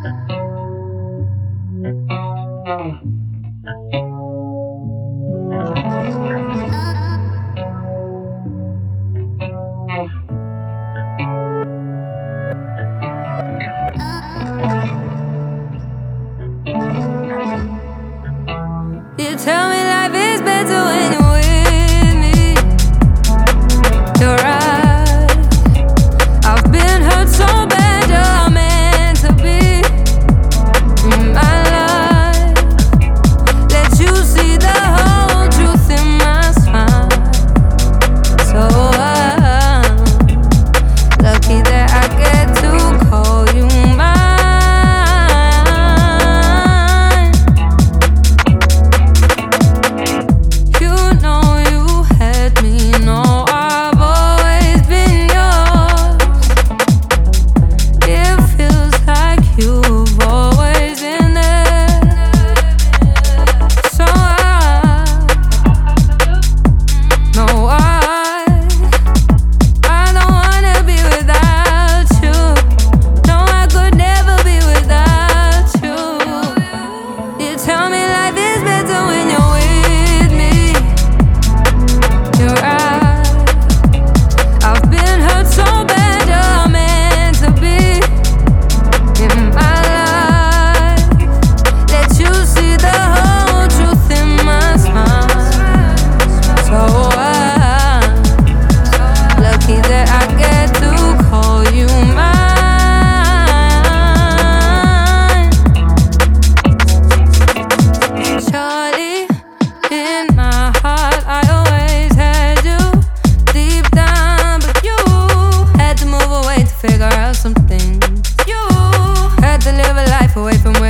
You tell me life is better when you're with me. You're right. I've been hurt so bad, you're meant to be in my life. Let you see the whole truth in my smile. So I'm lucky that I get to call you mine. Tell me life is better when you're with me. You're right. I've been hurt so bad, you're meant to be in my life. Let you see the whole truth in my smile. So I'm lucky that I get to call you mine. Charlie, in my heart I always had you deep down, but you had to move away to figure out some things. You had to live a life away from